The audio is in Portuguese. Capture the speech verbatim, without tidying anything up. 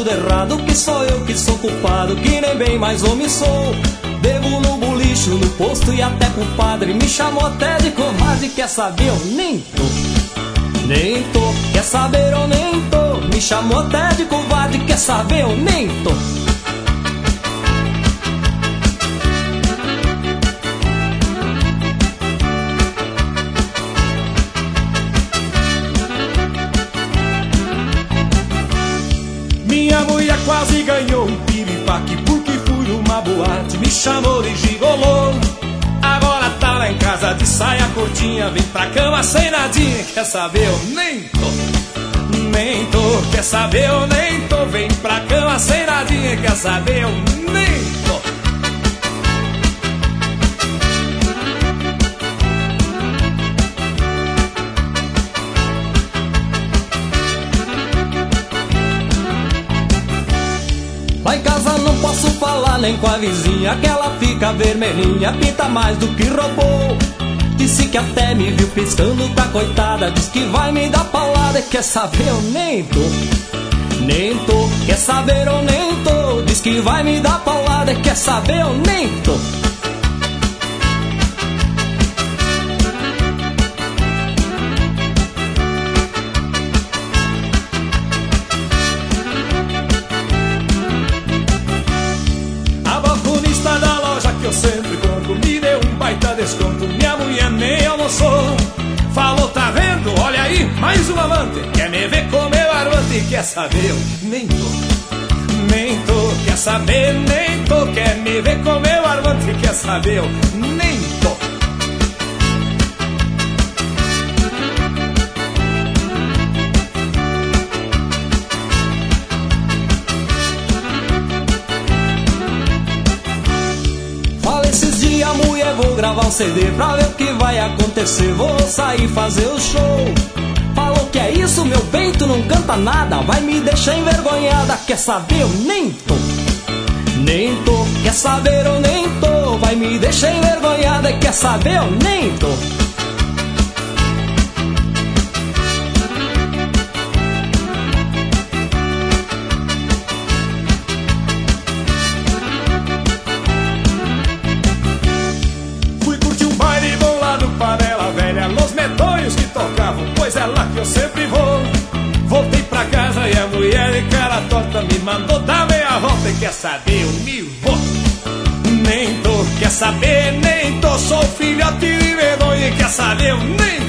tudo errado, que sou eu que sou culpado, que nem bem mais homem sou. Devo no bolicho, no posto e até pro padre. Me chamou até de covarde, quer saber, eu nem tô. Nem tô, quer saber, eu nem tô. Me chamou até de covarde, quer saber, eu nem tô. Minha mulher quase ganhou um piripaque porque fui numa boate, me chamou de gigolô. Agora tá lá em casa de saia curtinha, vem pra cama sem nadinha. Quer saber, eu nem tô, nem tô. Quer saber, eu nem tô. Vem pra cama sem nadinha. Quer saber, eu nem tô. Lá em casa não posso falar nem com a vizinha, que ela fica vermelhinha, pinta mais do que roubou. Disse que até me viu piscando com a coitada, diz que vai me dar paulada. Quer saber, eu nem tô, nem tô. Quer saber, eu nem tô. Diz que vai me dar paulada. Quer saber, eu nem tô. Eu sempre compro, me deu um baita desconto. Minha mulher nem almoçou. Falou, tá vendo? Olha aí, mais um amante. Quer me ver comer barbante. Quer saber? Eu nem tô, nem tô. Quer saber? Nem tô. Quer me ver comer barbante. Quer saber? Eu nem tô. Vou gravar um C D pra ver o que vai acontecer. Vou sair fazer o show. Falou que é isso, meu bem, tu não canta nada, vai me deixar envergonhada. Quer saber, eu nem tô, nem tô. Quer saber, eu nem tô. Vai me deixar envergonhada. Quer saber, eu nem tô. Pois é lá que eu sempre vou. Voltei pra casa e a mulher de cara torta me mandou dar meia volta. E quer saber, eu me vou, nem tô. Quer saber, nem tô. Sou filhote de medonha. E quer saber, eu nem